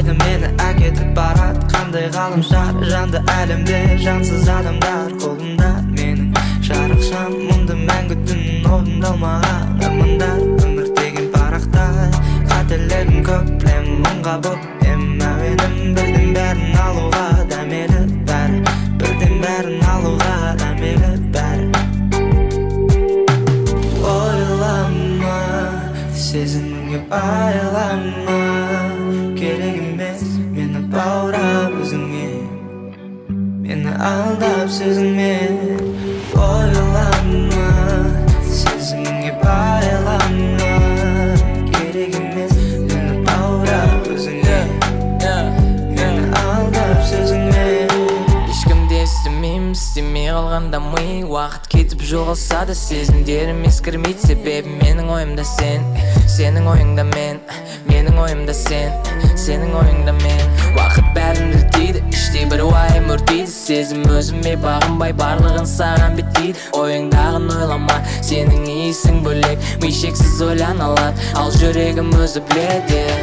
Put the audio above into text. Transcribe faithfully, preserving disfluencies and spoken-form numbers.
қайда мені әкетіп барады қандай ғаламшар жанды әлемде жансыз адамдар қолымда менің жарықшам мұнда мәңгі түн орындалмаған армандар өмір деген парақтай қателерім көп білем мыңға боп ем әуенім бірден бәрін алуға дәмелі бәрі бірден бәрін алуға дәмелі бәрі ойлама сезіміңе байлама керек емес мені баурап өзіңе мені алдап сөзіңмен ойлама сезіміңе байлама керек емес мені баурап өзіңе мені алдап сөзіңмен ешкімде істемеймін істемей қалғанда ми уақыт кетіп жоғалса да сезімдерім ескірмейді себебі менің ойымда сен сенің ойыңда мен менің ойымда сен сенің ойыңда мен уақыт бәрін реттейді іштей бір уайым өртейді сезім өзіме бағынбай барлығын саған беттейді ойыңдағын ойлама сенің иісің бөлек ми шексіз ойлана алады ал жүрегім өзі біледі